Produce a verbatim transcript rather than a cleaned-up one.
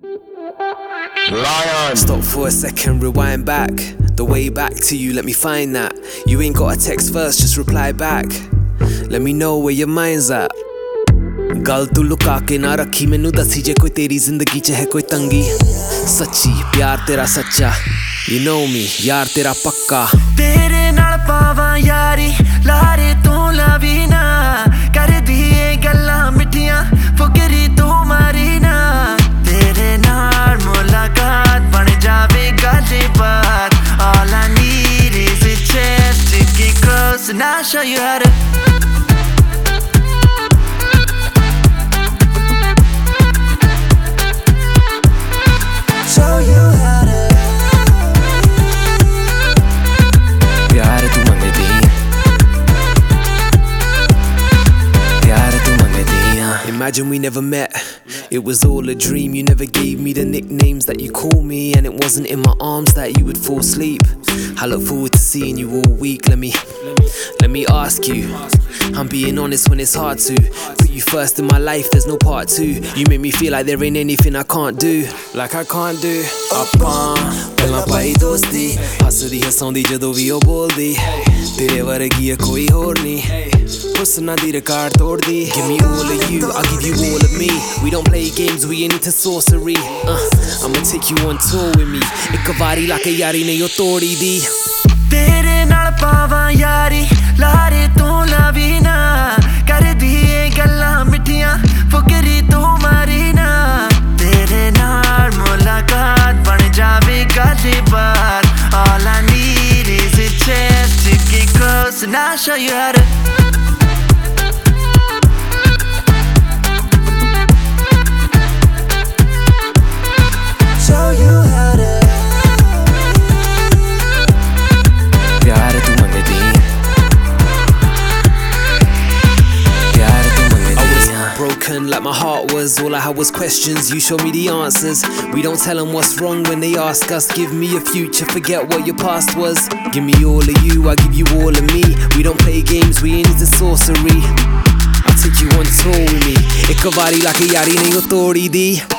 Lion. Stop for a second, rewind back. The way back to you, let me find that. You ain't got a text first, just reply back. Let me know where your mind's at. गल तू लुका के ना रखी, मैनू दसी जे कोई तेरी जिंदगी च है कोई तंगी। सच्ची प्यार तेरा सच्चा, you know me, यार तेरा पक्का। तेरे नाल पावा यारी, लारे तू लावी ना। कर दिए गल्लां मिठियां, फुकरी तू मारी ना। तेरे नाल मुलाकात बन जावे गल्ली बात। All I need is a chance to get close and I'll show you how to show you how to प्यार तू मंगदी, प्यार तू मंगदी। Imagine we never met, it was all a dream. You never gave me the nicknames that you call me, and it wasn't in my arms that you would fall asleep. I look forward to seeing you all week. Let me, let me ask you, I'm being honest when it's hard to put you first in my life, there's no part two. You make me feel like there ain't anything I can't do, like I can't do। Appan ਪਹਿਲਾਂ ਪਾਈ ਦੋਸਤੀ, ਹੱਸਦੀ ਹਸਾਉਂਦੀ ਜਦੋਂ ਵੀ ਉਹ ਬੋਲਦੀ। ਤੇਰੇ ਵਰਗੀ ਆ ਕੋਈ ਹੋਰ ਨਹੀਂ, ਹੁਸਨਾਂ ਦੀ ਰਿਕਾਰਡ ਤੋੜਦੀ। Give me all of you, I'll give you all of me. We don't play games, we ain't into sorcery. uh, I'ma take you on tour with me। ਇੱਕ ਵਾਰੀ ਲਾ ਕੇ ਯਾਰੀ ਨਹੀਂ ਉਹ ਤੋੜੀ ਦੀ। तेरे नाल पावा यारी, लारे तू लावी ना। कर दिए गल्लां मिठियां, फुकरी तू मारी ना। तेरे नाल मुलाकात बन जावे गल्ली बात। All I need is a chance to get close and I'll show you how to show you how to प्यार तू मंगदी, प्यार तू मंगदी। I was broken like my heart was, all I had was questions, you showed me the answers। We don't tell them what's wrong when they ask us, give me a future, forget what your past was। Give me all of you, I give you all of me। We don't play games, we ain't into sorcery। I'll take you on tour with me, ਇੱਕ ਵਾਰੀ ਲਾ ਕੇ ਯਾਰੀ ਨਹੀਂ ਉਹ ਤੋੜੀ ਦੀ।